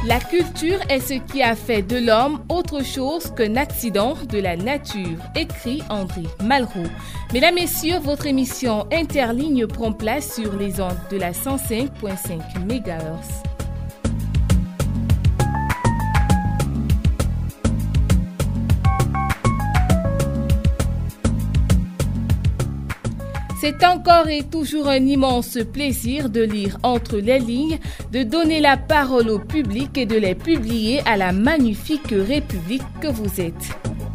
La culture est ce qui a fait de l'homme autre chose qu'un accident de la nature, écrit André Malraux. Mesdames, Messieurs, votre émission Interligne prend place sur les ondes de la 105.5 MHz. C'est encore et toujours un immense plaisir de lire entre les lignes, de donner la parole au public et de les publier à la magnifique République que vous êtes.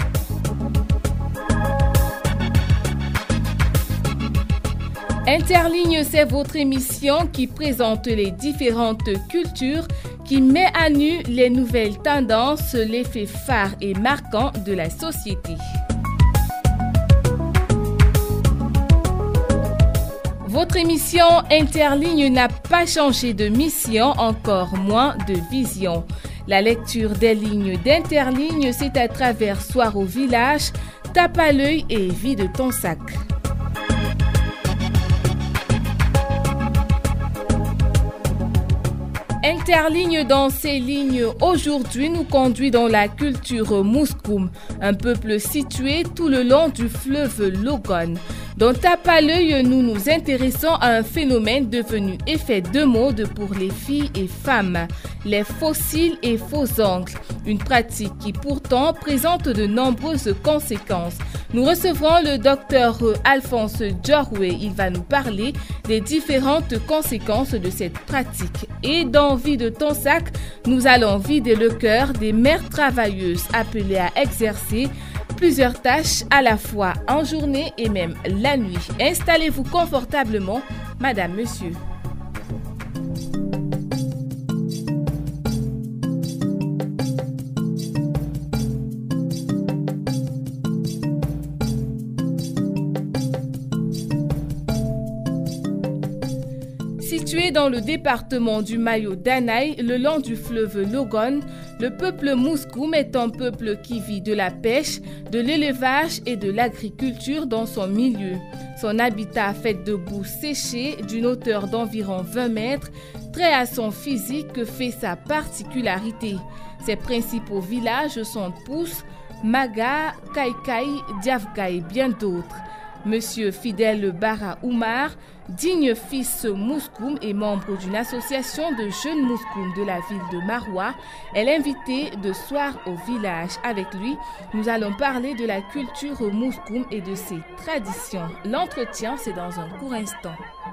Interligne, c'est votre émission qui présente les différentes cultures, qui met à nu les nouvelles tendances, les faits phares et marquants de la société. Votre émission Interligne n'a pas changé de mission, encore moins de vision. La lecture des lignes d'Interligne, c'est à travers Soir au village, Tape à l'œil et Vide ton sac. Interligne dans ces lignes aujourd'hui nous conduit dans la culture Mouscoum, un peuple situé tout le long du fleuve Logone. Dans Tape à l'œil, nous nous intéressons à un phénomène devenu effet de mode pour les filles et femmes, les fossiles et faux ongles, une pratique qui pourtant présente de nombreuses conséquences. Nous recevrons le docteur Alphonse Djoroué. Il va nous parler des différentes conséquences de cette pratique. Et dans Vie de ton sac, nous allons vider le cœur des mères travailleuses appelées à exercer plusieurs tâches à la fois en journée et même la nuit. Installez-vous confortablement, madame, monsieur. Situé dans le département du Mayo-Danaï, le long du fleuve Logone, le peuple Mouscoum est un peuple qui vit de la pêche, de l'élevage et de l'agriculture dans son milieu. Son habitat fait de boue séchée d'une hauteur d'environ 20 mètres, trait à son physique fait sa particularité. Ses principaux villages sont Pousse, Maga, Kaikai, Diavga et bien d'autres. Monsieur Fidel Bara Oumar, digne fils Mouscoum et membre d'une association de jeunes Mouscoum de la ville de Maroua, est l'invité de Soir au village. Avec lui, nous allons parler de la culture Mouscoum et de ses traditions. L'entretien, c'est dans un court instant.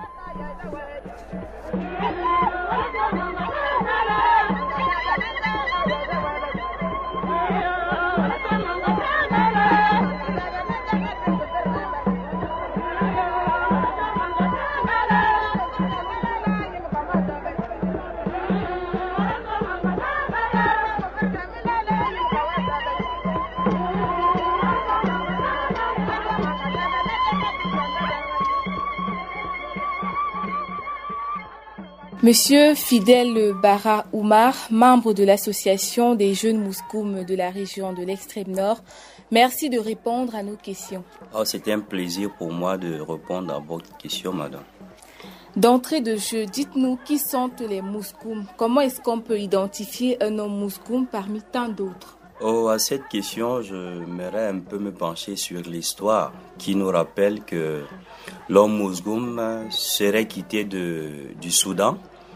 Monsieur Fidel Bara Oumar, membre de l'association des jeunes Mouscoum de la région de l'extrême nord, merci de répondre à nos questions. C'était un plaisir pour moi de répondre à votre question, madame. D'entrée de jeu, dites-nous qui sont les Mouscoum. Comment est-ce qu'on peut identifier un homme Mouscoum parmi tant d'autres? À cette question, j'aimerais un peu me pencher sur l'histoire qui nous rappelle que l'homme Mouscoum serait quitté du Soudan.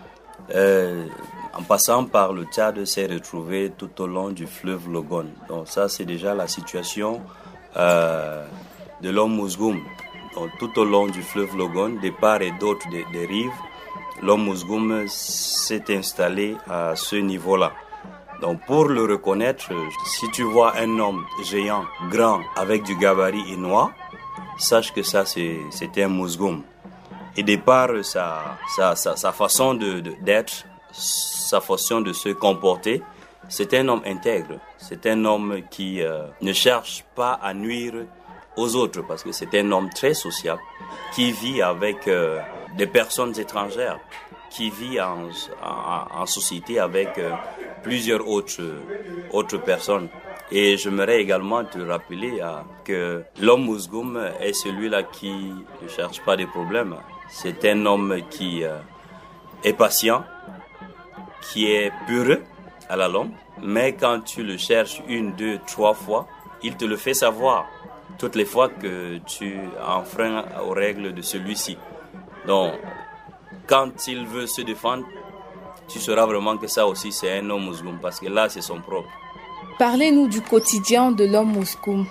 En passant par le Tchad, s'est retrouvé tout au long du fleuve Logone. Donc ça, c'est déjà la situation de l'homme Mousgoum. Donc tout au long du fleuve Logone, des parts et d'autres des rives, l'homme Mousgoum s'est installé à ce niveau-là. Donc pour le reconnaître, si tu vois un homme géant, grand, avec du gabarit et noir, sache que ça, c'était un Mousgoum. Et de par sa façon d'être, sa façon de se comporter, c'est un homme intègre. C'est un homme qui ne cherche pas à nuire aux autres parce que c'est un homme très sociable qui vit avec des personnes étrangères, qui vit en société avec plusieurs autres personnes. Et j'aimerais également te rappeler que l'homme Mousgoum est celui-là qui ne cherche pas de problèmes. C'est un homme qui est patient, qui est peureux à la longue, mais quand tu le cherches 1, 2, 3 fois, il te le fait savoir toutes les fois que tu enfreins aux règles de celui-ci. Donc, quand il veut se défendre, tu sauras vraiment que ça aussi c'est un homme Mousgoum, parce que là c'est son propre. Parlez-nous du quotidien de l'homme Mousgoum.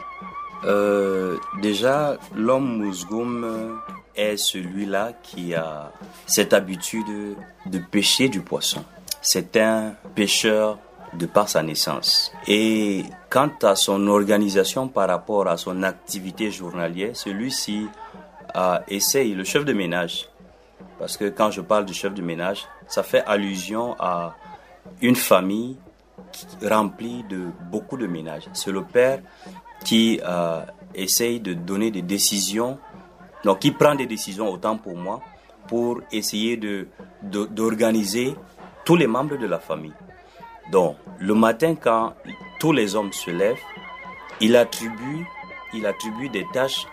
Déjà, l'homme Mousgoum est celui-là qui a cette habitude de pêcher du poisson. C'est un pêcheur de par sa naissance. Et quant à son organisation par rapport à son activité journalière, celui-ci essaye, le chef de ménage, parce que quand je parle du chef de ménage, ça fait allusion à une famille remplie de beaucoup de ménages. C'est le père qui essaye de donner des décisions, donc qui prend des décisions, autant pour moi, pour essayer d'organiser tous les membres de la famille. Donc, le matin, quand tous les hommes se lèvent, il attribue des tâches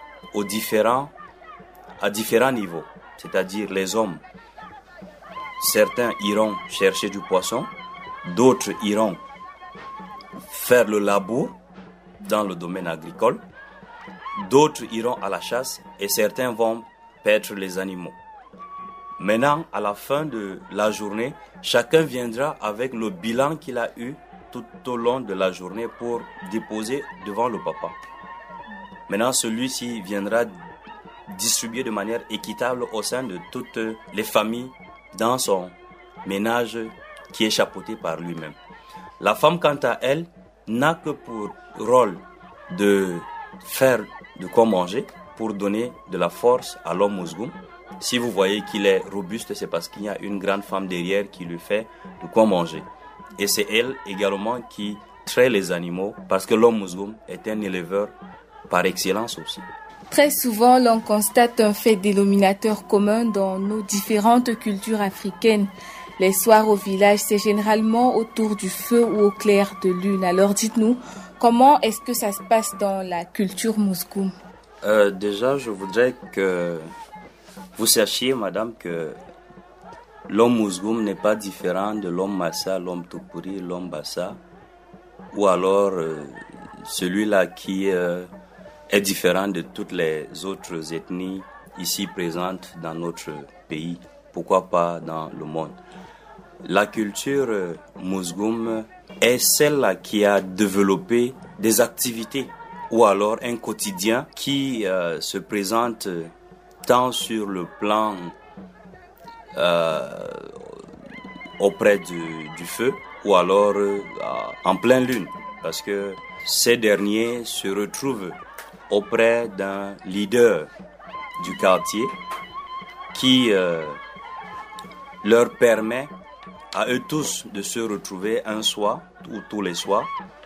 à différents niveaux. C'est-à-dire les hommes, certains iront chercher du poisson, d'autres iront faire le labour dans le domaine agricole, d'autres iront à la chasse et certains vont paître les animaux. Maintenant, à la fin de la journée, chacun viendra avec le bilan qu'il a eu tout au long de la journée pour déposer devant le papa. Maintenant, celui-ci viendra distribuer de manière équitable au sein de toutes les familles dans son ménage qui est chapeauté par lui-même. La femme, quant à elle, n'a que pour rôle de faire de quoi manger pour donner de la force à l'homme Mousgoum. Si vous voyez qu'il est robuste, c'est parce qu'il y a une grande femme derrière qui lui fait de quoi manger. Et c'est elle également qui traite les animaux, parce que l'homme Mousgoum est un éleveur par excellence aussi. Très souvent, l'on constate un fait dénominateur commun dans nos différentes cultures africaines. Les soirs au village, c'est généralement autour du feu ou au clair de lune. Alors dites-nous, comment est-ce que ça se passe dans la culture Mousgoum? Déjà, je voudrais que vous sachiez, madame, que l'homme Mousgoum n'est pas différent de l'homme Massa, l'homme Tupuri, l'homme Bassa, ou alors celui-là qui est différent de toutes les autres ethnies ici présentes dans notre pays, pourquoi pas dans le monde. La culture Mousgoum est celle qui a développé des activités ou alors un quotidien qui se présente tant sur le plan auprès du feu ou alors en pleine lune, parce que ces derniers se retrouvent auprès d'un leader du quartier qui leur permet à eux tous de se retrouver un soir ou tous les soirs,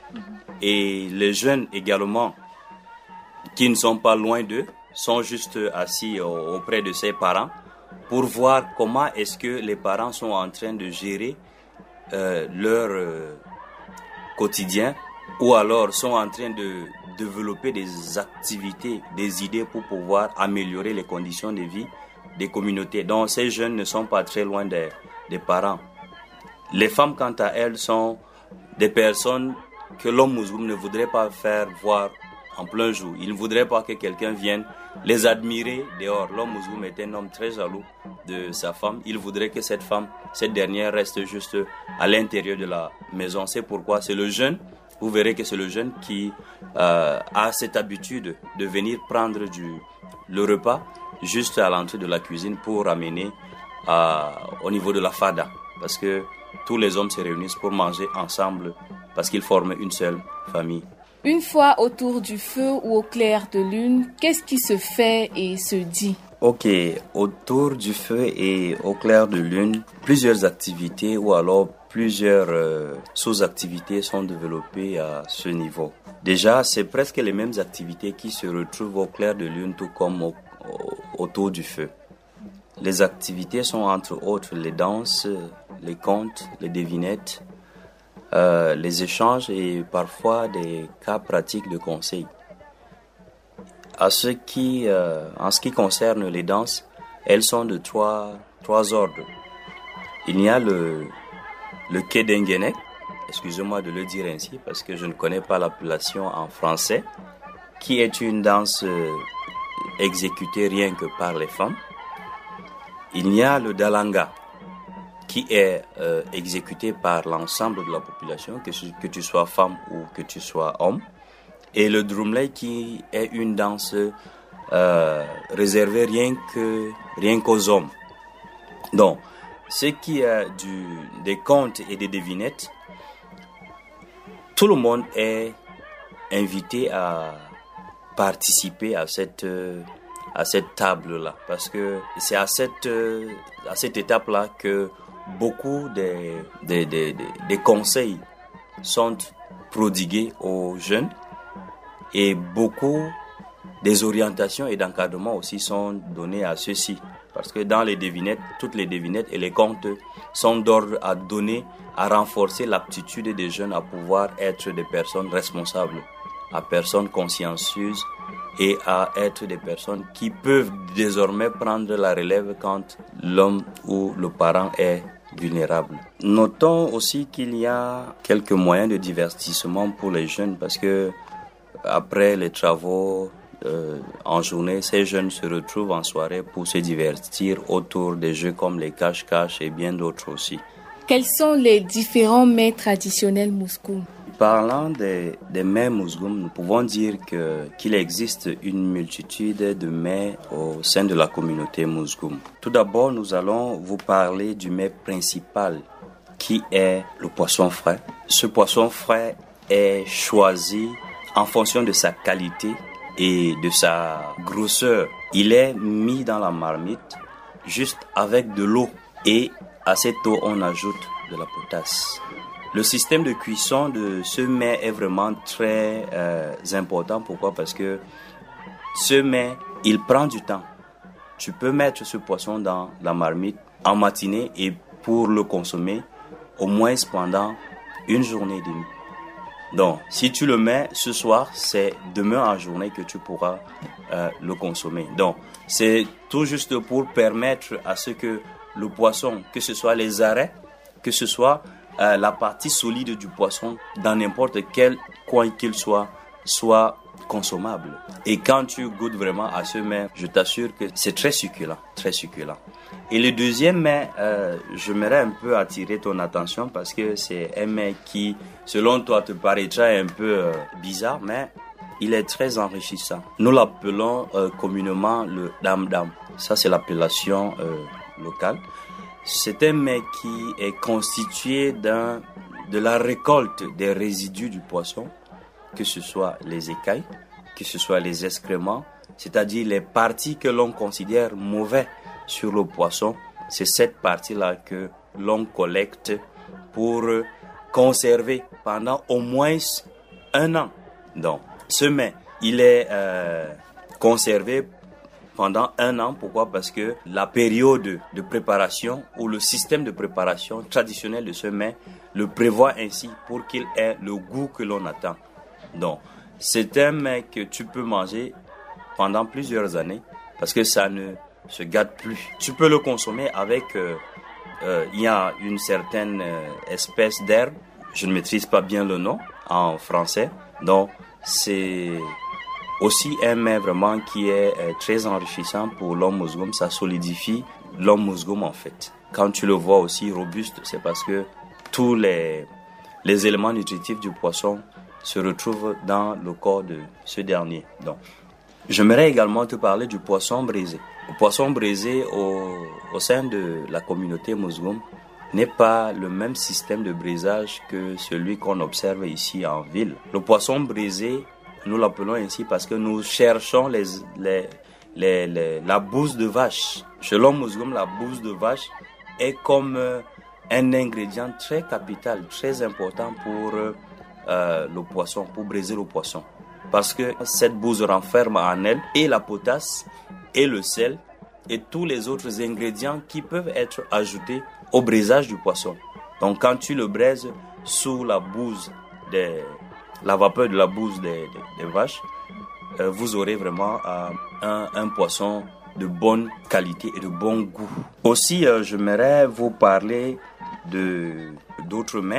et les jeunes également qui ne sont pas loin d'eux sont juste assis auprès de ses parents pour voir comment est-ce que les parents sont en train de gérer leur quotidien, ou alors sont en train de développer des activités, des idées pour pouvoir améliorer les conditions de vie des communautés. Donc ces jeunes ne sont pas très loin des parents. Les femmes, quant à elles, sont des personnes que l'homme Mousgoum ne voudrait pas faire voir en plein jour. Il ne voudrait pas que quelqu'un vienne les admirer dehors. L'homme Mousgoum est un homme très jaloux de sa femme. Il voudrait que cette dernière reste juste à l'intérieur de la maison. C'est pourquoi c'est le jeune, vous verrez que c'est le jeune qui a cette habitude de venir prendre le repas juste à l'entrée de la cuisine pour amener au niveau de la fada. Parce que tous les hommes se réunissent pour manger ensemble parce qu'ils forment une seule famille. Une fois autour du feu ou au clair de lune, qu'est-ce qui se fait et se dit? Ok, autour du feu et au clair de lune, plusieurs activités ou alors plusieurs sous-activités sont développées à ce niveau. Déjà, c'est presque les mêmes activités qui se retrouvent au clair de lune tout comme autour du feu. Les activités sont entre autres les danses, les contes, les devinettes, les échanges et parfois des cas pratiques de conseils. En ce qui concerne les danses, elles sont de trois ordres. Il y a le Kedengenek, excusez-moi de le dire ainsi parce que je ne connais pas l'appellation en français, qui est une danse exécutée rien que par les femmes. Il y a le dalanga, qui est exécuté par l'ensemble de la population, que tu sois femme ou que tu sois homme. Et le drumley qui est une danse réservée rien qu'aux hommes. Donc, ce qui est des contes et des devinettes, tout le monde est invité à participer à cette table-là. Parce que c'est à cette étape-là que beaucoup des conseils sont prodigués aux jeunes et beaucoup des orientations et d'encadrement aussi sont données à ceux-ci. Parce que dans les devinettes, toutes les devinettes et les contes sont d'ordre à donner, à renforcer l'aptitude des jeunes à pouvoir être des personnes responsables, à personnes consciencieuses et à être des personnes qui peuvent désormais prendre la relève quand l'homme ou le parent est vulnérable. Notons aussi qu'il y a quelques moyens de divertissement pour les jeunes parce que après les travaux en journée, ces jeunes se retrouvent en soirée pour se divertir autour des jeux comme les cache-cache et bien d'autres aussi. Quels sont les différents mets traditionnels mousgoum? Parlant des mets mousgoum, nous pouvons dire qu'il existe une multitude de mets au sein de la communauté mousgoum. Tout d'abord, nous allons vous parler du mets principal qui est le poisson frais. Ce poisson frais est choisi en fonction de sa qualité et de sa grosseur. Il est mis dans la marmite juste avec de l'eau et à cette eau on ajoute de la potasse. Le système de cuisson de ce mets est vraiment très important. Pourquoi? Parce que ce mets, il prend du temps. Tu peux mettre ce poisson dans la marmite en matinée et pour le consommer au moins pendant une journée et demie. Donc, si tu le mets ce soir, c'est demain en journée que tu pourras le consommer. Donc, c'est tout juste pour permettre à ce que le poisson, que ce soit les arrêts, que ce soit la partie solide du poisson, dans n'importe quel coin qu'il soit consommable. Et quand tu goûtes vraiment à ce mets, je t'assure que c'est très succulent, très succulent. Et le deuxième mets, j'aimerais un peu attirer ton attention parce que c'est un mets qui, selon toi, te paraîtra un peu bizarre, mais il est très enrichissant. Nous l'appelons communément le dam-dam. Ça, c'est l'appellation locale. C'est un mets qui est constitué de la récolte des résidus du poisson, que ce soit les écailles, que ce soit les excréments, c'est-à-dire les parties que l'on considère mauvaises sur le poisson. C'est cette partie-là que l'on collecte pour conserver pendant au moins 1 an. Donc, ce mets, il est conservé pendant 1 an. Pourquoi? Parce que la période de préparation ou le système de préparation traditionnel de ce mets le prévoit ainsi pour qu'il ait le goût que l'on attend. Donc, c'est un mets que tu peux manger pendant plusieurs années parce que ça ne se gâte plus. Tu peux le consommer avec, il y a une certaine espèce d'herbe, je ne maîtrise pas bien le nom en français, donc c'est aussi un mets vraiment qui est très enrichissant pour l'homme mousgoum. Ça solidifie l'homme mousgoum en fait. Quand tu le vois aussi robuste, c'est parce que tous les éléments nutritifs du poisson se retrouvent dans le corps de ce dernier. Donc, j'aimerais également te parler du poisson braisé. Le poisson braisé au sein de la communauté mousgoum n'est pas le même système de braisage que celui qu'on observe ici en ville. Le poisson braisé, nous l'appelons ainsi parce que nous cherchons la bouse de vache. Selon Mousgoum, la bouse de vache est comme un ingrédient très capital, très important pour le poisson, pour braiser le poisson. Parce que cette bouse renferme en elle et la potasse et le sel et tous les autres ingrédients qui peuvent être ajoutés au braisage du poisson. Donc quand tu le braises sous la bouse la vapeur de la bouse des vaches, vous aurez vraiment un poisson de bonne qualité et de bon goût. Aussi, j'aimerais vous parler d'autres mets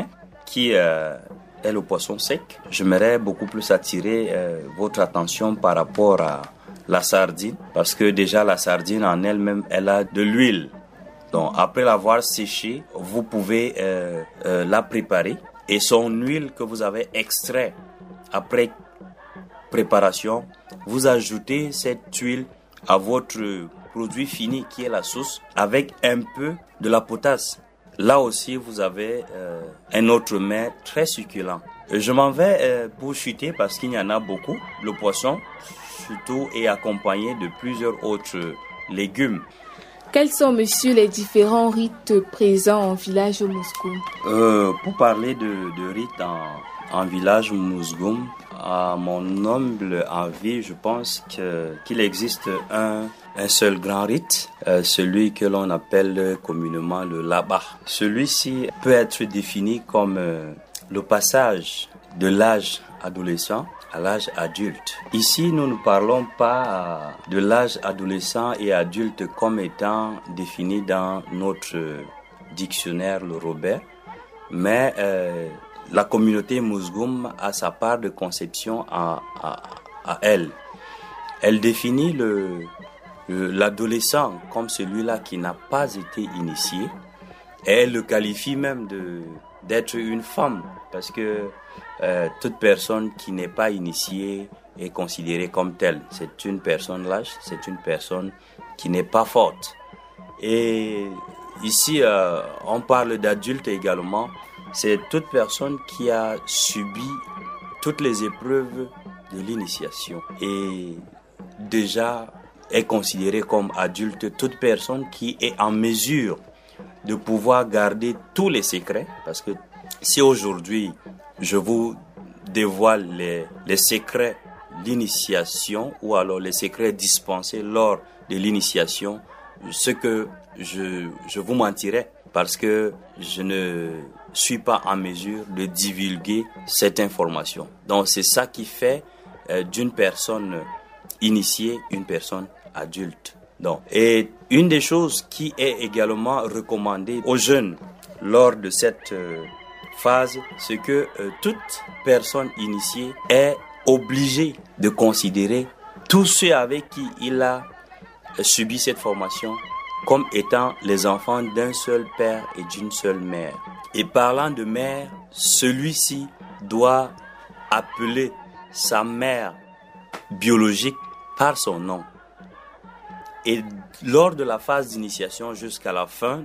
qui est le poisson sec. J'aimerais beaucoup plus attirer votre attention par rapport à la sardine, parce que déjà la sardine en elle-même, elle a de l'huile. Donc après l'avoir séchée, vous pouvez la préparer et son huile que vous avez extrait après préparation, vous ajoutez cette huile à votre produit fini qui est la sauce avec un peu de la potasse. Là aussi, vous avez un autre mets très succulent. Je m'en vais pour chuter parce qu'il y en a beaucoup. Le poisson, surtout, est accompagné de plusieurs autres légumes. Quels sont, monsieur, les différents rites présents en village Mousgoum? Pour parler de rites en village Mousgoum, à mon humble avis, je pense qu'il existe un seul grand rite, celui que l'on appelle communément le Laba. Celui-ci peut être défini comme le passage de l'âge adolescent à l'âge adulte. Ici, nous ne parlons pas de l'âge adolescent et adulte comme étant défini dans notre dictionnaire, le Robert, mais la communauté Mousgoum a sa part de conception à elle. Elle définit l'adolescent comme celui-là qui n'a pas été initié et elle le qualifie même d'être une femme parce que toute personne qui n'est pas initiée est considérée comme telle. C'est une personne lâche, c'est une personne qui n'est pas forte. Et ici, on parle d'adulte également. C'est toute personne qui a subi toutes les épreuves de l'initiation et déjà est considérée comme adulte toute personne qui est en mesure de pouvoir garder tous les secrets. Parce que si aujourd'hui je vous dévoile les secrets d'initiation ou alors les secrets dispensés lors de l'initiation, ce que je vous mentirais parce que je ne suis pas en mesure de divulguer cette information. Donc c'est ça qui fait d'une personne initiée une personne adulte. Donc, et une des choses qui est également recommandée aux jeunes lors de cette phase, c'est que toute personne initiée est obligée de considérer tous ceux avec qui il a subi cette formation comme étant les enfants d'un seul père et d'une seule mère. Et parlant de mère, celui-ci doit appeler sa mère biologique par son nom. Et lors de la phase d'initiation jusqu'à la fin,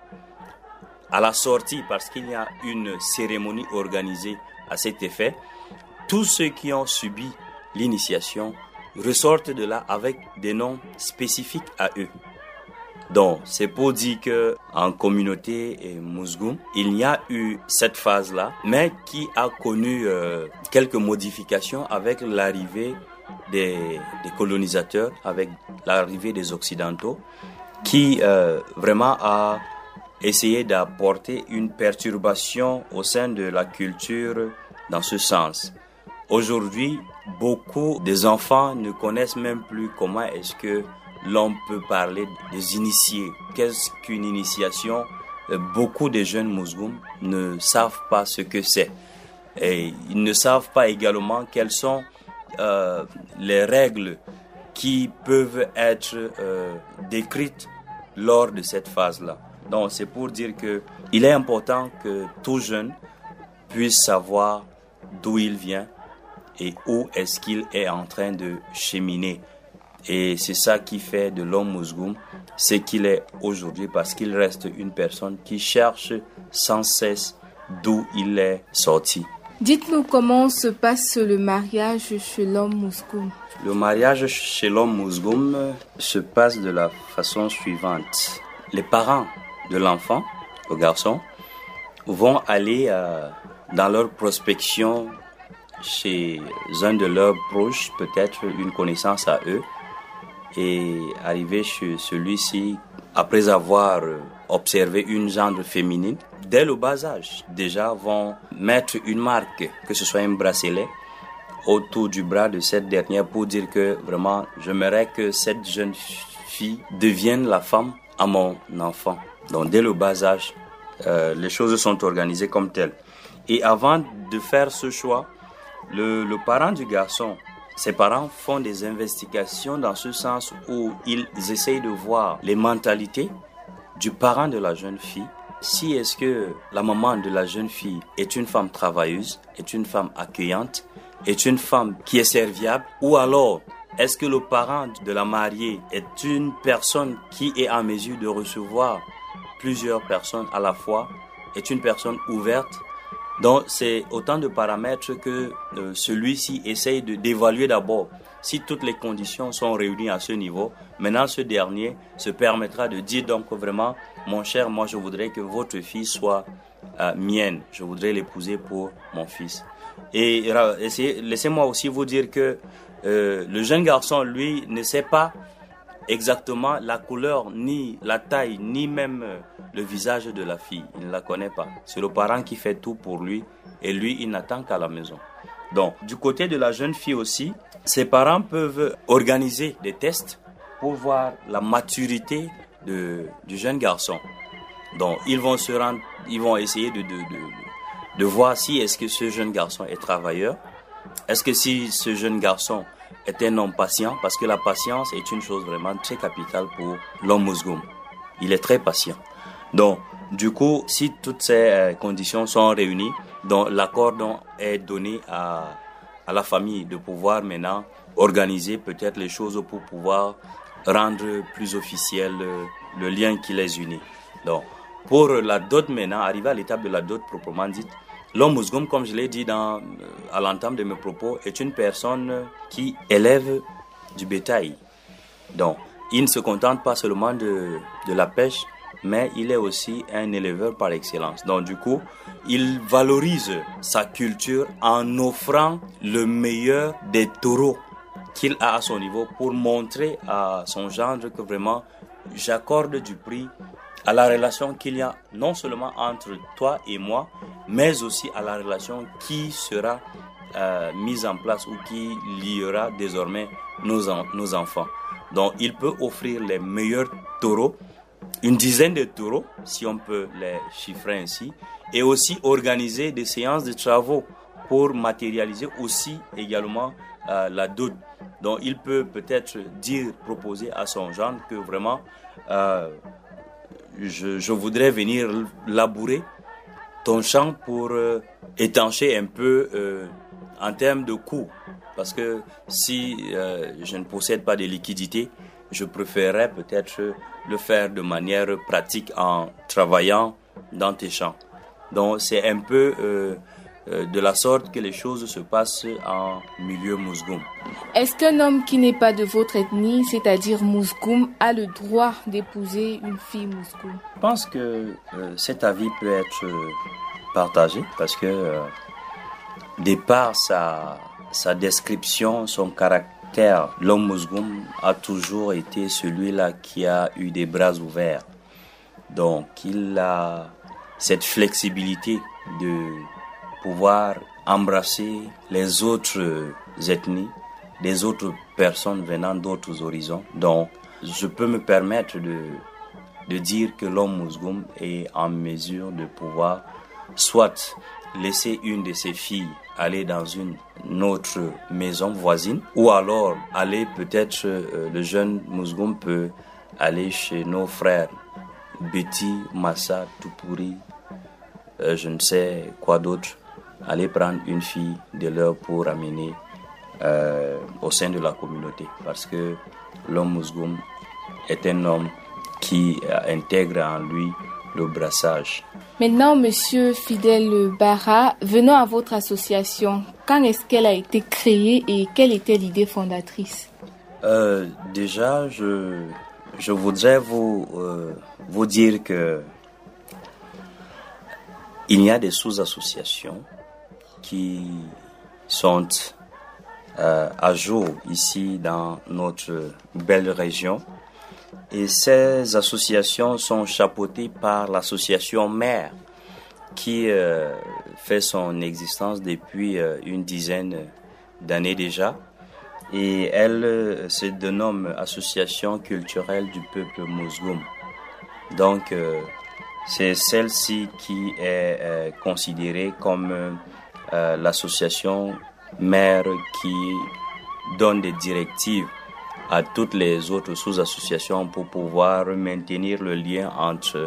à la sortie, parce qu'il y a une cérémonie organisée à cet effet, tous ceux qui ont subi l'initiation ressortent de là avec des noms spécifiques à eux. Donc, c'est pour dire que en communauté Mousgoum, il y a eu cette phase-là, mais qui a connu quelques modifications avec l'arrivée des colonisateurs, avec l'arrivée des Occidentaux, qui vraiment a essayé d'apporter une perturbation au sein de la culture dans ce sens. Aujourd'hui, beaucoup des enfants ne connaissent même plus comment est-ce que l'on peut parler des initiés. Qu'est-ce qu'une initiation? Beaucoup de jeunes Mousgoum ne savent pas ce que c'est. Et ils ne savent pas également quelles sont les règles qui peuvent être décrites lors de cette phase-là. Donc c'est pour dire que il est important que tout jeune puisse savoir d'où il vient et où est-ce qu'il est en train de cheminer. Et c'est ça qui fait de l'homme Mousgoum ce qu'il est aujourd'hui, parce qu'il reste une personne qui cherche sans cesse d'où il est sorti. Dites-nous comment se passe le mariage chez l'homme Mousgoum. Le mariage chez l'homme Mousgoum se passe de la façon suivante. Les parents de l'enfant, le garçon, vont aller dans leur prospection chez un de leurs proches, peut-être une connaissance à eux, et arriver chez celui-ci après avoir observé une gendre féminine. Dès le bas âge, déjà vont mettre une marque, que ce soit un bracelet, autour du bras de cette dernière pour dire que vraiment, j'aimerais que cette jeune fille devienne la femme à mon enfant. Donc dès le bas âge, les choses sont organisées comme telles. Et avant de faire ce choix, le parent du garçon, ses parents font des investigations dans ce sens où ils essayent de voir les mentalités du parent de la jeune fille. Si est-ce que la maman de la jeune fille est une femme travailleuse, est une femme accueillante, est une femme qui est serviable, ou alors est-ce que le parent de la mariée est une personne qui est en mesure de recevoir plusieurs personnes à la fois, est une personne ouverte. Donc c'est autant de paramètres que celui-ci essaye d'évaluer d'abord. Si toutes les conditions sont réunies à ce niveau, maintenant ce dernier se permettra de dire donc vraiment, mon cher, moi je voudrais que votre fille soit mienne, je voudrais l'épouser pour mon fils. Et laissez-moi aussi vous dire que le jeune garçon, lui, ne sait pas exactement la couleur, ni la taille, ni même le visage de la fille. Il ne la connaît pas. C'est le parent qui fait tout pour lui et lui, il n'attend qu'à la maison. Donc, du côté de la jeune fille aussi, ses parents peuvent organiser des tests pour voir la maturité du jeune garçon. Donc, ils vont essayer de voir si est-ce que ce jeune garçon est travailleur. Est-ce que si ce jeune garçon est un homme patient, parce que la patience est une chose vraiment très capitale pour l'homme Mousgoum. Il est très patient. Donc, du coup, si toutes ces conditions sont réunies, donc l'accord est donné à la famille de pouvoir maintenant organiser peut-être les choses pour pouvoir rendre plus officiel le lien qui les unit. Donc, pour la dot maintenant, arriver à l'étape de la dot proprement dite, l'homme Mousgoum, comme je l'ai dit à l'entame de mes propos, est une personne qui élève du bétail. Donc, il ne se contente pas seulement de la pêche, mais il est aussi un éleveur par excellence. Donc, du coup, il valorise sa culture en offrant le meilleur des taureaux qu'il a à son niveau pour montrer à son gendre que vraiment, j'accorde du prix à la relation qu'il y a non seulement entre toi et moi, mais aussi à la relation qui sera mise en place ou qui liera désormais nos enfants. Donc, il peut offrir les meilleurs taureaux, une dizaine de taureaux, si on peut les chiffrer ainsi, et aussi organiser des séances de travaux pour matérialiser aussi également la dot. Donc, il peut peut-être proposer à son gendre que vraiment, je voudrais venir labourer ton champ pour étancher un peu en termes de coûts. Parce que si je ne possède pas de liquidité, je préférerais peut-être le faire de manière pratique en travaillant dans tes champs. Donc c'est un peu de la sorte que les choses se passent en milieu Mousgoum. Est-ce qu'un homme qui n'est pas de votre ethnie, c'est-à-dire Mousgoum, a le droit d'épouser une fille Mousgoum? Je pense que cet avis peut être partagé parce que de par sa description, son caractère, l'homme Mousgoum a toujours été celui-là qui a eu des bras ouverts. Donc il a cette flexibilité de pouvoir embrasser les autres ethnies, les autres personnes venant d'autres horizons. Donc, je peux me permettre de dire que l'homme Mousgoum est en mesure de pouvoir soit laisser une de ses filles aller dans une autre maison voisine, ou alors aller peut-être, le jeune Mousgoum peut aller chez nos frères Betty, Massa, Toupouri, je ne sais quoi d'autre, aller prendre une fille de leur pour amener au sein de la communauté. Parce que l'homme Mousgoum est un homme qui intègre en lui le brassage. Maintenant, Monsieur Fidèle Bara, venons à votre association. Quand est-ce qu'elle a été créée et quelle était l'idée fondatrice? Déjà, je voudrais vous dire que il y a des sous-associations qui sont à jour ici dans notre belle région. Et ces associations sont chapeautées par l'association mère qui fait son existence depuis une dizaine d'années déjà. Et elle se dénomme Association culturelle du peuple Mousgoum. Donc, C'est celle-ci qui est considérée comme l'association mère qui donne des directives à toutes les autres sous-associations pour pouvoir maintenir le lien entre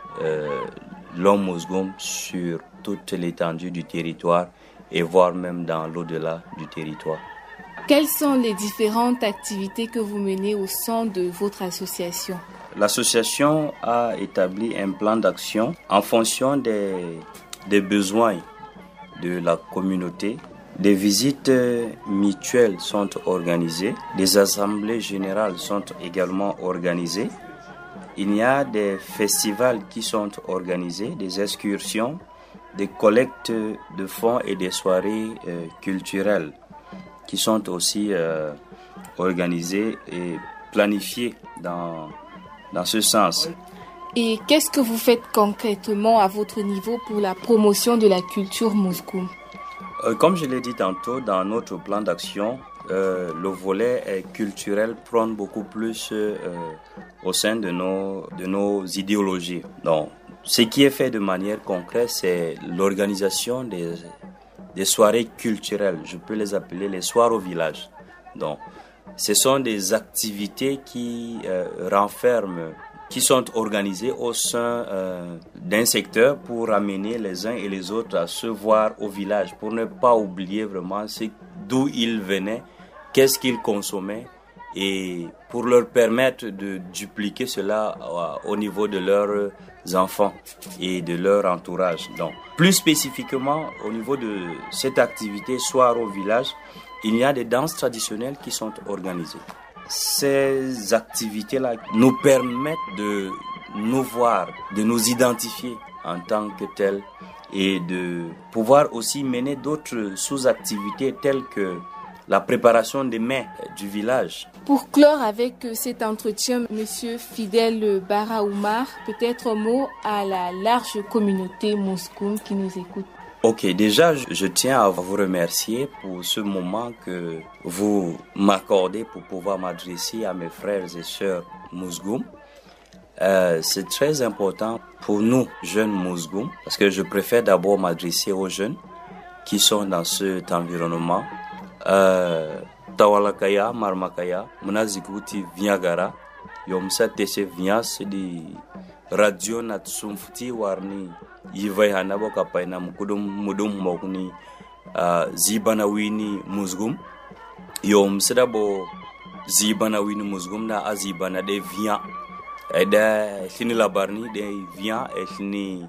l'homme Mousgoum sur toute l'étendue du territoire et voire même dans l'au-delà du territoire. Quelles sont les différentes activités que vous menez au sein de votre association? L'association a établi un plan d'action en fonction des besoins de la communauté. Des visites mutuelles sont organisées, des assemblées générales sont également organisées. Il y a des festivals qui sont organisés, des excursions, des collectes de fonds et des soirées culturelles qui sont aussi organisées et planifiées dans ce sens. Et qu'est-ce que vous faites concrètement à votre niveau pour la promotion de la culture Mousgoum? Comme je l'ai dit tantôt, dans notre plan d'action, le volet culturel prend beaucoup plus au sein de nos idéologies. Donc, ce qui est fait de manière concrète, c'est l'organisation des soirées culturelles. Je peux les appeler les soirs au village. Donc, ce sont des activités qui renferment, qui sont organisées au sein d'un secteur pour amener les uns et les autres à se voir au village, pour ne pas oublier vraiment d'où ils venaient, qu'est-ce qu'ils consommaient, et pour leur permettre de dupliquer cela au niveau de leurs enfants et de leur entourage. Donc, plus spécifiquement, au niveau de cette activité soir au village, il y a des danses traditionnelles qui sont organisées. Ces activités-là nous permettent de nous voir, de nous identifier en tant que tels et de pouvoir aussi mener d'autres sous-activités telles que la préparation des mets du village. Pour clore avec cet entretien, Monsieur Fidèle Bara Oumar, peut-être un mot à la large communauté Mousgoum qui nous écoute. Ok, déjà, je tiens à vous remercier pour ce moment que vous m'accordez pour pouvoir m'adresser à mes frères et sœurs Mousgoum. C'est très important pour nous, jeunes Mousgoum, parce que je préfère d'abord m'adresser aux jeunes qui sont dans cet environnement. Tawalakaya, Marmakaya, Mnazikuti, Viagara, Yomsa Tese Vias, di radio Natsumfti Warni, Yivay Hanabo Kapaina, Mudum Mokuni, Zibana Wini Mousgoum, Yomsedabo Zibana Wini Mousgoum, na Azibana de Via, Eda Finila Barni, de Via, Ethni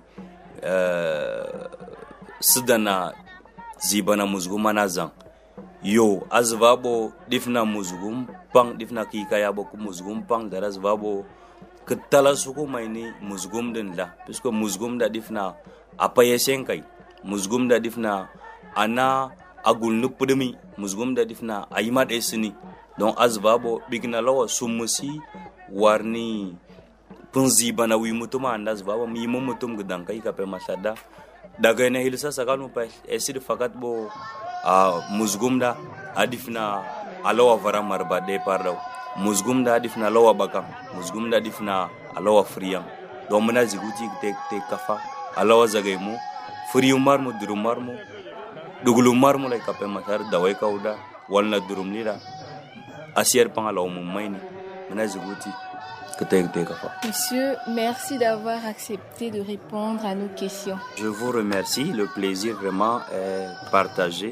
Sudana Zibana Mousgoum Anazan. Yo azvabo difna Mousgoum pang difna kikaya boku Mousgoum pang dar azvabo ketala suku maini Mousgoum den la puisque Mousgoum da difna apayesen kai Mousgoum da difna ana agul nupudemi Mousgoum da difna aymat esini donc azvabo bigna lawa sumusi warni punzi bana wi mutuma andas vabo mi mutum gudang kai kape masada daga na hilsa sakanu pa esid fakat bo Mousgoum da adifna alawa vara marba de pardaw Mousgoum da adifna alawa bakam Mousgoum da adifna alawa friyam do mena ziguti te kafa alawa zagaymu friyum marmu durum marmu dugulum marmu lay kape masar dawai kauda walna durum lira asier pang alawa mumayni mena ziguti te kafa. Monsieur, merci d'avoir accepté de répondre à nos questions. Je vous remercie, le plaisir vraiment est partagé.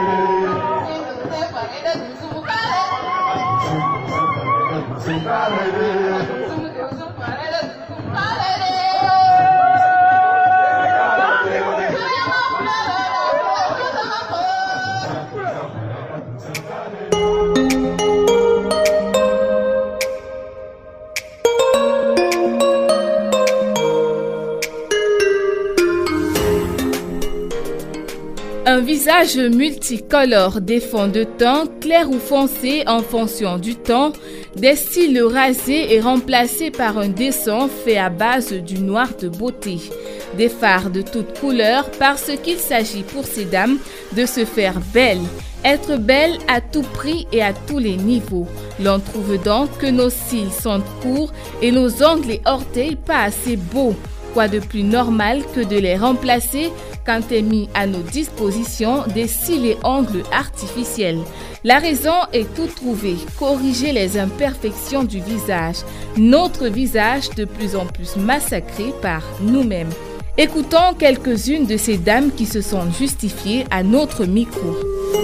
Vale. Un visage multicolore, des fonds de teint clairs ou foncés en fonction du temps, des styles rasés et remplacés par un dessin fait à base du noir de beauté. Des fards de toutes couleurs parce qu'il s'agit pour ces dames de se faire belle. Être belle à tout prix et à tous les niveaux. L'on trouve donc que nos cils sont courts et nos ongles et orteils pas assez beaux. Quoi de plus normal que de les remplacer quand est mis à nos dispositions des cils et ongles artificiels. La raison est toute trouvée, corriger les imperfections du visage, notre visage de plus en plus massacré par nous-mêmes. Écoutons quelques-unes de ces dames qui se sont justifiées à notre micro.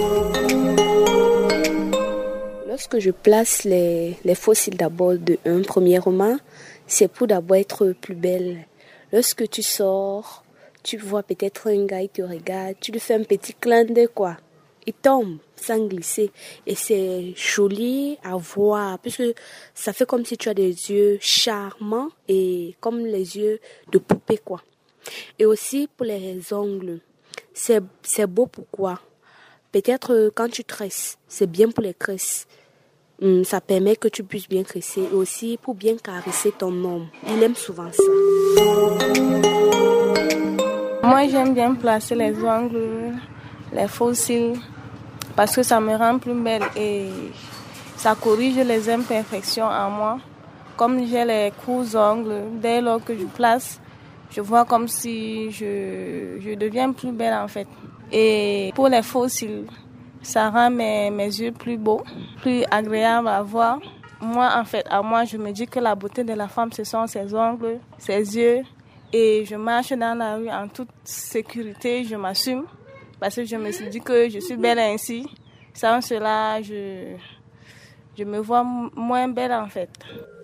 Lorsque je place les faux cils d'abord premièrement, c'est pour d'abord être plus belle. Lorsque tu sors, tu vois peut-être un gars qui te regarde, tu lui fais un petit clin d'œil quoi. Il tombe sans glisser et c'est joli à voir puisque ça fait comme si tu as des yeux charmants et comme les yeux de poupée quoi. Et aussi pour les ongles, c'est beau pourquoi? Peut-être quand tu tresses, c'est bien pour les tresses. Ça permet que tu puisses bien tresser et aussi pour bien caresser ton homme. Il aime souvent ça. Moi, j'aime bien placer les ongles, les faux cils, parce que ça me rend plus belle et ça corrige les imperfections en moi. Comme j'ai les courts ongles, dès lors que je place, je vois comme si je deviens plus belle en fait. Et pour les faux cils, ça rend mes yeux plus beaux, plus agréables à voir. Moi, en fait, je me dis que la beauté de la femme, ce sont ses ongles, ses yeux. Et je marche dans la rue en toute sécurité, je m'assume. Parce que je me suis dit que je suis belle ainsi. Sans cela, je me vois moins belle en fait.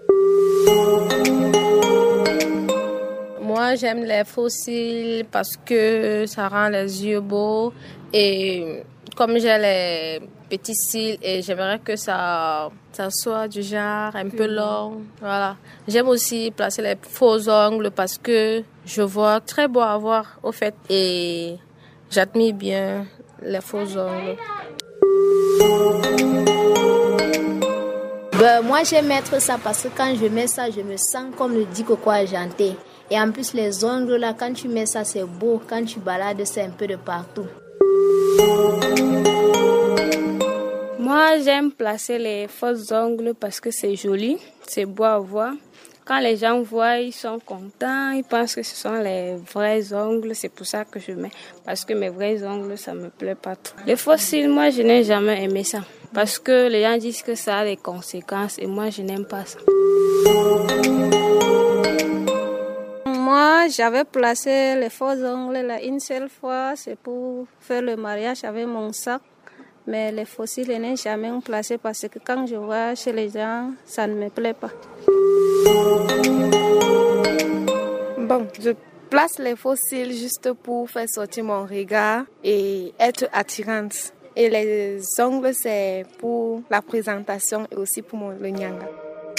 Moi, j'aime les faux cils parce que ça rend les yeux beaux. Et comme j'ai les petits cils et j'aimerais que ça soit du genre un peu long. Voilà. J'aime aussi placer les faux ongles parce que je vois très beau à voir au fait. Et j'admire bien les faux ongles. Moi, j'aime mettre ça parce que quand je mets ça, je me sens comme le dit Coco Argenté. Et en plus, les ongles, là, quand tu mets ça, c'est beau. Quand tu balades, c'est un peu de partout. Moi, j'aime placer les faux ongles parce que c'est joli, c'est beau à voir. Quand les gens voient, ils sont contents, ils pensent que ce sont les vrais ongles. C'est pour ça que je mets. Parce que mes vrais ongles, ça me plaît pas trop. Les faux cils, moi, je n'ai jamais aimé ça. Parce que les gens disent que ça a des conséquences et moi, je n'aime pas ça. Moi, j'avais placé les faux ongles là une seule fois, c'est pour faire le mariage avec mon sac. Mais les faux cils, je n'ai jamais placé parce que quand je vois chez les gens, ça ne me plaît pas. Bon, je place les faux cils juste pour faire sortir mon regard et être attirante. Et les ongles, c'est pour la présentation et aussi pour le nyanga.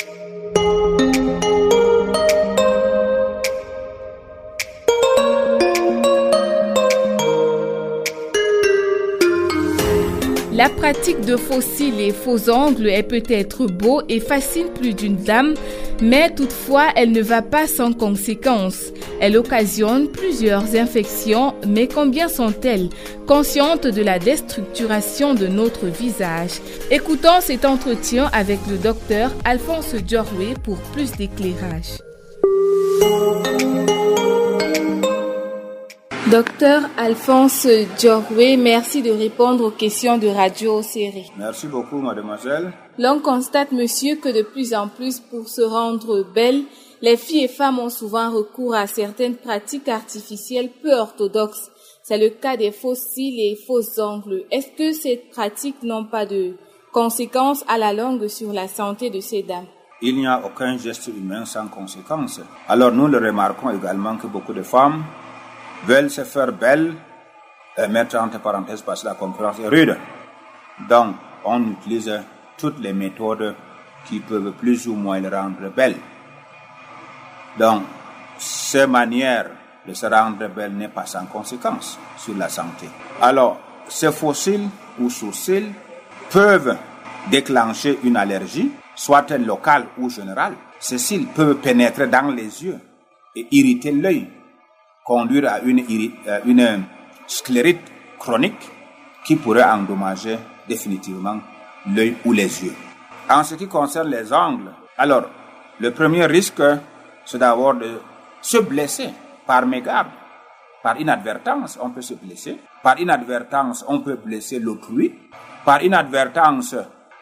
La pratique de faux cils et faux ongles est peut-être beau et fascine plus d'une dame, mais toutefois, elle ne va pas sans conséquences. Elle occasionne plusieurs infections, mais combien sont-elles conscientes de la déstructuration de notre visage? Écoutons cet entretien avec le docteur Alphonse Diorwe pour plus d'éclairage. Docteur Alphonse Diorwe, merci de répondre aux questions de Radio Série. Merci beaucoup, mademoiselle. L'on constate, monsieur, que de plus en plus, pour se rendre belle, les filles et femmes ont souvent recours à certaines pratiques artificielles peu orthodoxes. C'est le cas des faux cils et faux ongles. Est-ce que ces pratiques n'ont pas de conséquences à la longue sur la santé de ces dames? Il n'y a aucun geste humain sans conséquences. Alors nous le remarquons également que beaucoup de femmes veulent se faire belles, mettre entre parenthèses parce que la concurrence est rude. Donc, on utilise toutes les méthodes qui peuvent plus ou moins les rendre belles. Donc, ces manières de se rendre belle n'est pas sans conséquence sur la santé. Alors, ces fossiles ou sourcils peuvent déclencher une allergie, soit-elle locale ou générale. Ces cils peuvent pénétrer dans les yeux et irriter l'œil, conduire à une sclérite chronique qui pourrait endommager définitivement l'œil ou les yeux. En ce qui concerne les ongles, alors, le premier risque, c'est d'abord de se blesser par mégarde. Par inadvertance, on peut se blesser. Par inadvertance, on peut blesser l'autrui. Par inadvertance,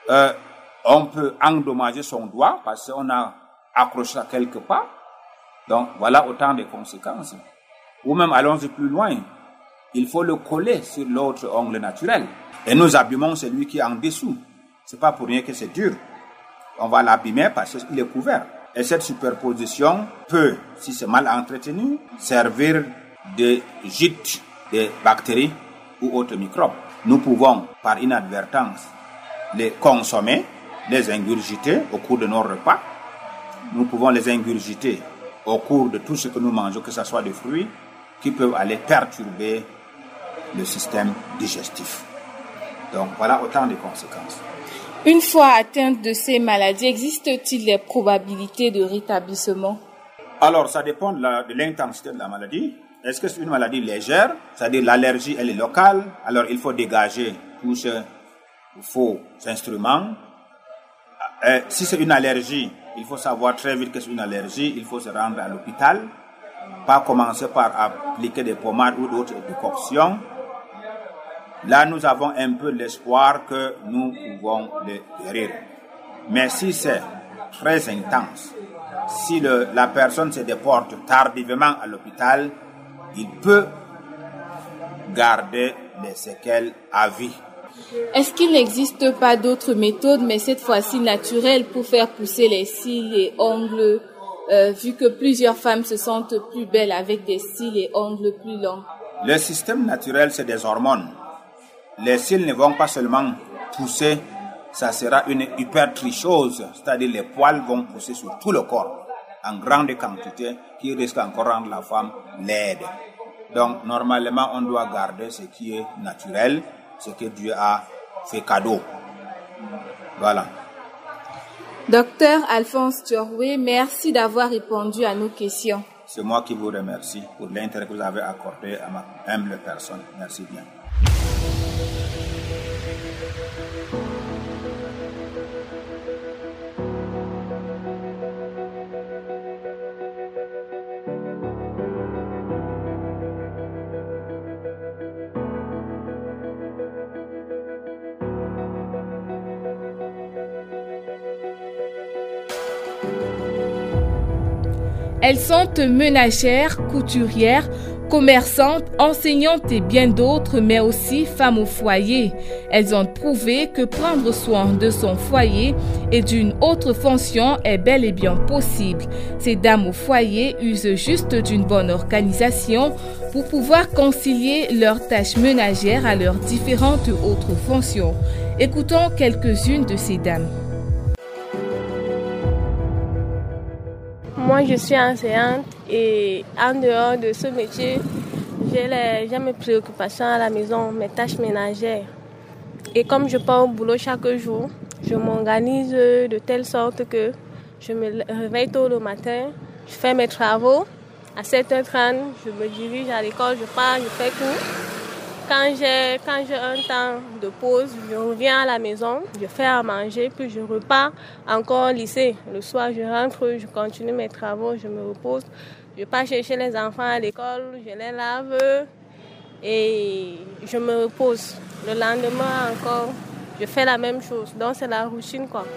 on peut endommager son doigt parce qu'on a accroché ça quelque part. Donc, voilà autant de conséquences. Ou même, allons-y plus loin, il faut le coller sur l'autre ongle naturel. Et nous abîmons celui qui est en dessous. C'est pas pour rien que c'est dur. On va l'abîmer parce qu'il est couvert. Et cette superposition peut, si c'est mal entretenu, servir de gîte de bactéries ou autres microbes. Nous pouvons, par inadvertance, les consommer, les ingurgiter au cours de nos repas. Nous pouvons les ingurgiter au cours de tout ce que nous mangeons, que ce soit des fruits, qui peuvent aller perturber le système digestif. Donc voilà autant de conséquences. Une fois atteinte de ces maladies, existe-t-il des probabilités de rétablissement? Alors, ça dépend de l'intensité de la maladie. Est-ce que c'est une maladie légère, c'est-à-dire l'allergie, elle est locale, alors il faut dégager tous ces faux instruments. Si c'est une allergie, il faut savoir très vite que c'est une allergie, il faut se rendre à l'hôpital, pas commencer par appliquer des pommades ou d'autres décoctions. Là, nous avons un peu l'espoir que nous pouvons les guérir. Mais si c'est très intense, si la personne se déporte tardivement à l'hôpital, il peut garder les séquelles à vie. Est-ce qu'il n'existe pas d'autres méthodes, mais cette fois-ci naturelles, pour faire pousser les cils et ongles, vu que plusieurs femmes se sentent plus belles avec des cils et ongles plus longs? Le système naturel, c'est des hormones. Les cils ne vont pas seulement pousser, ça sera une hypertrichose, c'est-à-dire les poils vont pousser sur tout le corps, en grande quantité, qui risque encore de rendre la femme laide. Donc, normalement, on doit garder ce qui est naturel, ce que Dieu a fait cadeau. Voilà. Docteur Alphonse Diorwe, merci d'avoir répondu à nos questions. C'est moi qui vous remercie pour l'intérêt que vous avez accordé à ma humble personne. Merci bien. Elles sont ménagères, couturières, commerçantes, enseignantes et bien d'autres, mais aussi femmes au foyer. Elles ont prouvé que prendre soin de son foyer et d'une autre fonction est bel et bien possible. Ces dames au foyer usent juste d'une bonne organisation pour pouvoir concilier leurs tâches ménagères à leurs différentes autres fonctions. Écoutons quelques-unes de ces dames. Moi, je suis enseignante et en dehors de ce métier, j'ai mes préoccupations à la maison, mes tâches ménagères. Et comme je pars au boulot chaque jour, je m'organise de telle sorte que je me réveille tôt le matin, je fais mes travaux. À 7h30, je me dirige à l'école, je pars, je fais cours. Quand j'ai un temps de pause, je reviens à la maison, je fais à manger, puis je repars encore au lycée. Le soir, je rentre, je continue mes travaux, je me repose. Je pars chercher les enfants à l'école, je les lave et je me repose. Le lendemain encore, je fais la même chose. Donc, c'est la routine, quoi.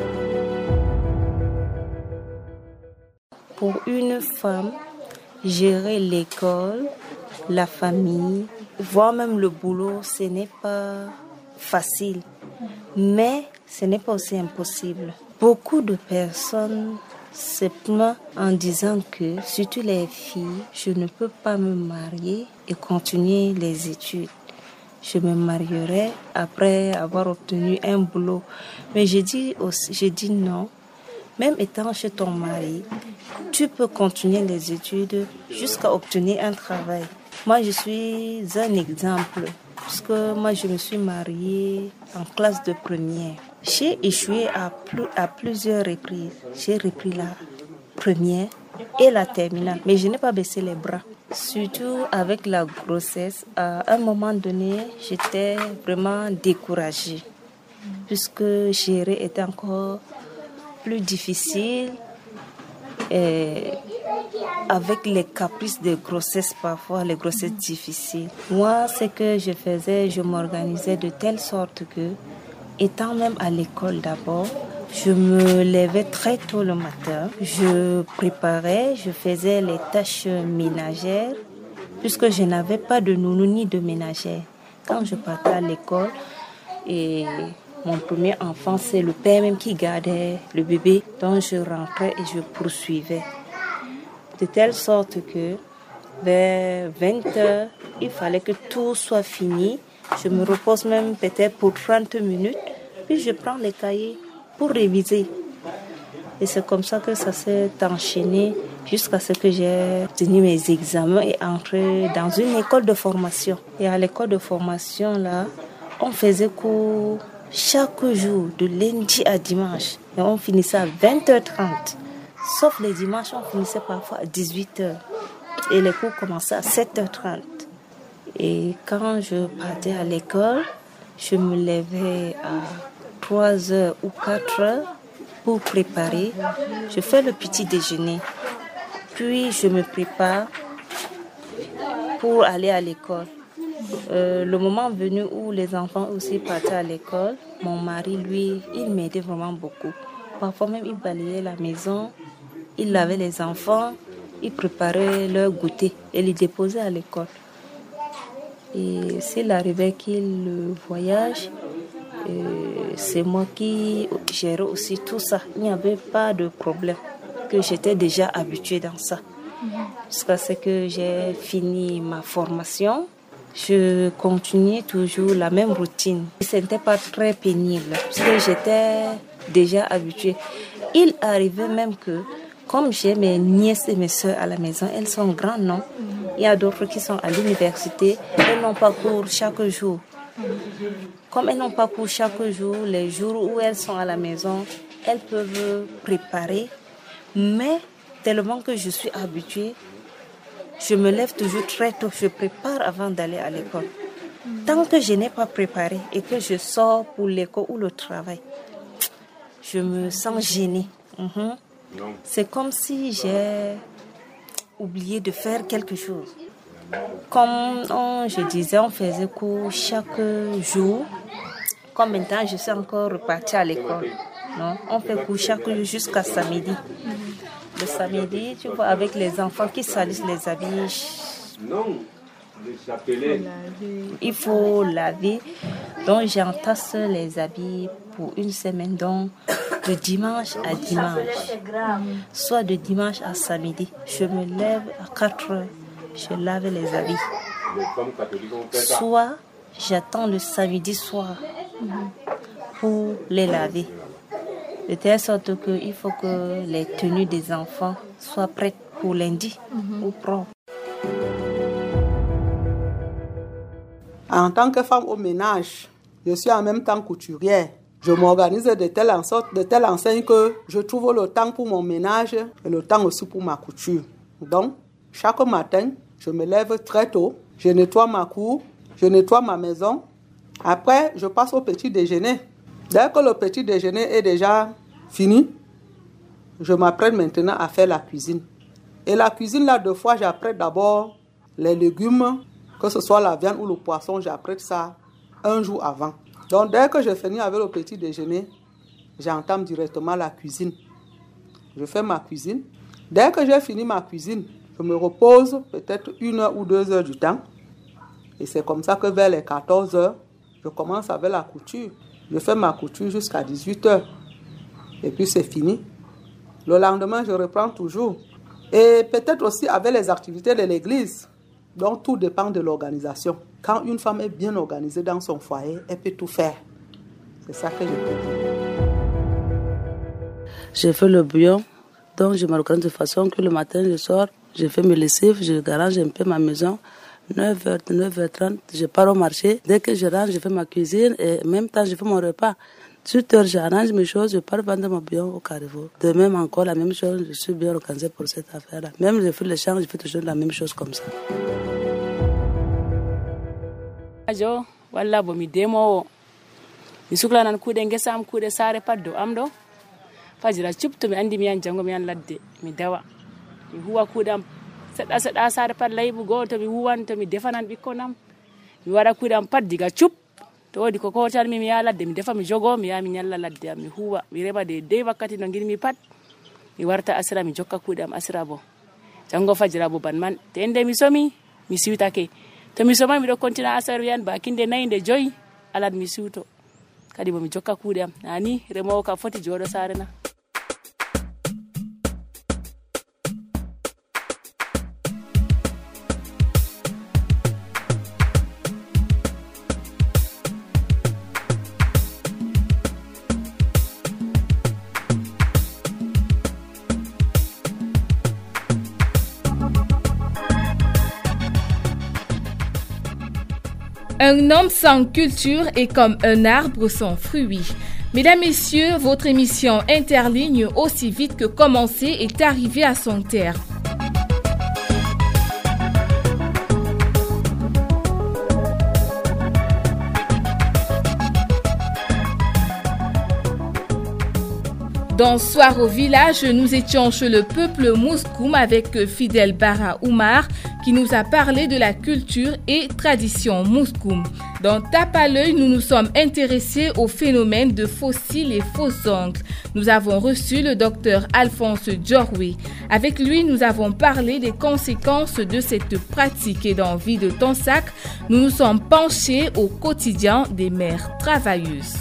Pour une femme, gérer l'école, la famille, voire même le boulot, ce n'est pas facile, mais ce n'est pas aussi impossible. Beaucoup de personnes se plaignent en disant que, surtout les filles, je ne peux pas me marier et continuer les études. Je me marierai après avoir obtenu un boulot. Mais je dis non, même étant chez ton mari, tu peux continuer les études jusqu'à obtenir un travail. Moi, je suis un exemple, parce que moi, je me suis mariée en classe de première. J'ai échoué à plusieurs reprises. J'ai repris la première et la terminale, mais je n'ai pas baissé les bras. Surtout avec la grossesse, à un moment donné, j'étais vraiment découragée, puisque gérer était encore plus difficile. Et avec les caprices de grossesse parfois, les grossesses difficiles. Moi, ce que je faisais, je m'organisais de telle sorte que, étant même à l'école d'abord, je me levais très tôt le matin. Je préparais, je faisais les tâches ménagères, puisque je n'avais pas de nounou ni de ménagère. Quand je partais à l'école, et mon premier enfant, c'est le père même qui gardait le bébé. Donc je rentrais et je poursuivais. De telle sorte que vers 20h, il fallait que tout soit fini. Je me repose même peut-être pour 30 minutes. Puis je prends les cahiers pour réviser. Et c'est comme ça que ça s'est enchaîné jusqu'à ce que j'ai tenu mes examens et entré dans une école de formation. Et à l'école de formation, là, on faisait cours chaque jour, de lundi à dimanche. Et on finissait à 20h30. Sauf les dimanches, on finissait parfois à 18h. Et les cours commençaient à 7h30. Et quand je partais à l'école, je me levais à 3h ou 4h pour préparer. Je fais le petit déjeuner. Puis je me prépare pour aller à l'école. Le moment venu où les enfants aussi partaient à l'école, mon mari, lui, il m'aidait vraiment beaucoup. Parfois même, il balayait la maison, il lavait les enfants, il préparait leur goûter et les déposait à l'école. Et s'il arrivait qu'il voyage, c'est moi qui gérais aussi tout ça. Il n'y avait pas de problème, que j'étais déjà habituée dans ça. Jusqu'à ce que j'ai fini ma formation, je continuais toujours la même routine. Ce n'était pas très pénible, parce que j'étais déjà habituée. Il arrivait même que, comme j'ai mes nièces et mes soeurs à la maison, elles sont grandes, non? Il y a d'autres qui sont à l'université, elles n'ont pas cours chaque jour. Comme elles n'ont pas cours chaque jour, les jours où elles sont à la maison, elles peuvent préparer. Mais tellement que je suis habituée, je me lève toujours très tôt, je prépare avant d'aller à l'école. Tant que je n'ai pas préparé et que je sors pour l'école ou le travail, je me sens gênée. C'est comme si j'ai oublié de faire quelque chose. Comme je disais, on faisait cours chaque jour. Comme maintenant, je suis encore repartie à l'école. Non? On fait cours chaque jour jusqu'à samedi. Le samedi, tu vois, avec les enfants qui salissent les habits. Il faut laver. Donc, j'entasse les habits pour une semaine. Donc, de dimanche à dimanche. Soit de dimanche à samedi. Je me lève à 4 heures. Je lave les habits. Soit j'attends le samedi soir pour les laver. De telle sorte qu'il faut que les tenues des enfants soient prêtes pour lundi ou propres. En tant que femme au ménage, je suis en même temps couturière. Je m'organise de telle enseigne que je trouve le temps pour mon ménage et le temps aussi pour ma couture. Donc, chaque matin, je me lève très tôt, je nettoie ma cour, je nettoie ma maison. Après, je passe au petit déjeuner. Dès que le petit déjeuner est déjà fini, je m'apprête maintenant à faire la cuisine. Et la cuisine, là, 2 fois, j'apprête d'abord les légumes, que ce soit la viande ou le poisson, j'apprête ça 1 jour avant. Donc, dès que je finis avec le petit déjeuner, j'entame directement la cuisine. Je fais ma cuisine. Dès que j'ai fini ma cuisine, je me repose peut-être 1 heure ou 2 heures du temps. Et c'est comme ça que vers les 14 heures, je commence avec la couture. Je fais ma couture jusqu'à 18 heures. Et puis c'est fini. Le lendemain, je reprends toujours. Et peut-être aussi avec les activités de l'église. Donc tout dépend de l'organisation. Quand une femme est bien organisée dans son foyer, elle peut tout faire. C'est ça que je peux dire. J'ai fait le bouillon Donc je m'organise de façon que le matin je sors, je fais mes lessives, je garage un peu ma maison. 9h, 9h30, je pars au marché. Dès que je rentre, je fais ma cuisine et en même temps je fais mon repas. 8h, j'arrange mes choses, je pars vendre mon bien au Carrefour. De même encore la même chose, je suis bien organisée pour cette affaire-là. Même je fais le champ, je fais toujours la même chose comme ça. Jo walla bo mi demowo mi suklanan kuuɗe ngesa am kuuɗe saare pat dow am ɗo fajira cup to mi andi mi yan jango mi yan ladde mi dawa mi huwa kuuɗe am seɗɗa seɗɗa saare pat layɓu goo to mi huwan to mi defanan ɓikkon am mi waɗa kuuɗe am pat diga cup to wodi ko kotanmi mi yaha ladde mi defa mi jogo mi yaha mi ñalla ladde am mi huwa mi reɓa de dey wakkati no girmi pat mi warta asira mi jokka kuuɗe am asira bo jango fajira bo ban man te nde mi somi mi siwtake to mi soma miɗo continue asar wiyan bakinde 4 nde 5 alad mi siwto kadi bo mi jokka kuuɗe am nani remowo kam foti jooɗo saare na. Un homme sans culture est comme un arbre sans fruits. Mesdames, Messieurs, votre émission Interligne, aussi vite que commencée, est arrivée à son terme. Dans Soir au village, nous étions chez le peuple Mousgoum avec Fidel Bara Oumar qui nous a parlé de la culture et tradition Mousgoum. Dans Tape à l'œil, nous nous sommes intéressés au phénomène de fossiles et faux ongles. Nous avons reçu le docteur Alphonse Djoroué. Avec lui, nous avons parlé des conséquences de cette pratique et dans Vie de ton sac, nous nous sommes penchés au quotidien des mères travailleuses.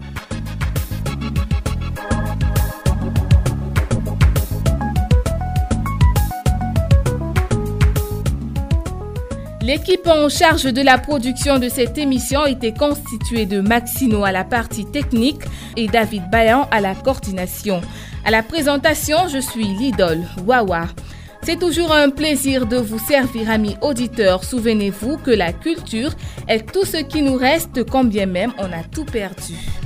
L'équipe en charge de la production de cette émission était constituée de Maxino à la partie technique et David Bayan à la coordination. À la présentation, je suis l'idole Wawa. C'est toujours un plaisir de vous servir, amis auditeurs. Souvenez-vous que la culture est tout ce qui nous reste, quand bien même on a tout perdu.